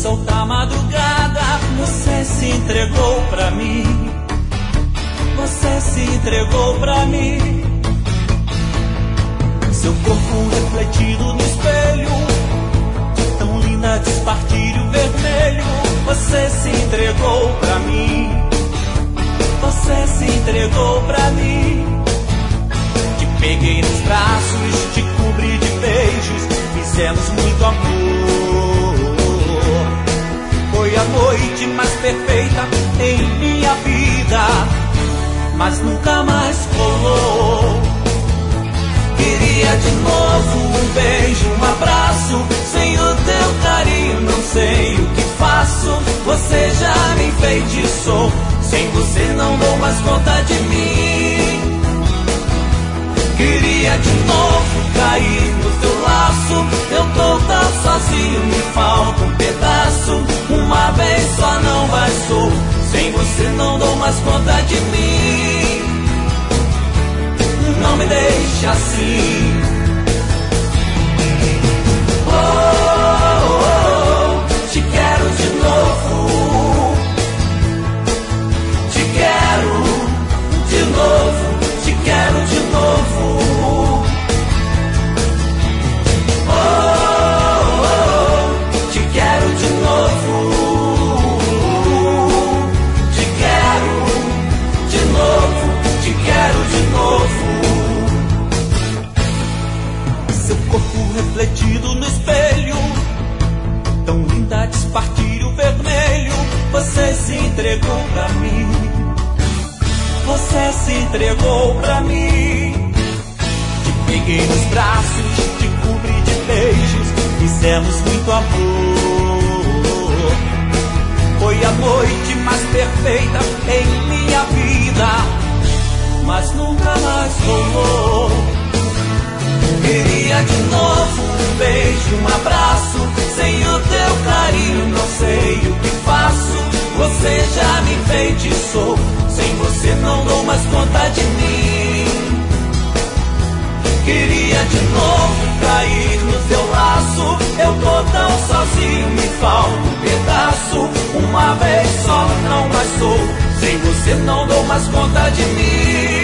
sol da madrugada, você se entregou pra mim. Você se entregou pra mim. Seu corpo refletido no espelho, tão linda de espartilho vermelho. Você se entregou pra mim. Você se entregou pra mim. Te peguei nos braços, te cobri de beijos, fizemos muito amor. Foi a noite mais perfeita em minha vida, mas nunca mais rolou. Queria de novo um beijo, um abraço. Sem o teu carinho não sei o que faço. Você já me enfeitiçou. Sem você não dou mais conta de mim. Queria de novo cair no teu laço. Eu tô tão sozinho, me falta um pedaço. Uma vez só não bastou. Sem você não dou mais conta de mim. Não me deixe assim. Oh, oh, oh, te quero de novo. Te quero de novo. Te quero de novo. Oh, oh, oh, te quero de novo. Te quero de novo. Te quero de novo. Seu corpo refletido no espelho, tão linda de espartilho vermelho. Você se entregou pra mim. Você se entregou pra mim. Te peguei nos braços, te cobri de beijos, fizemos muito amor. Foi a noite mais perfeita em minha vida, mas nunca mais rolou. Queria de novo um beijo, um abraço. Sem o teu carinho não sei o que faço. Você já me enfeitiçou. Sem você não dou mais conta de mim. Queria de novo cair no teu laço. Eu tô tão sozinho, me falta um pedaço. Uma vez só não bastou. Sem você não dou mais conta de mim.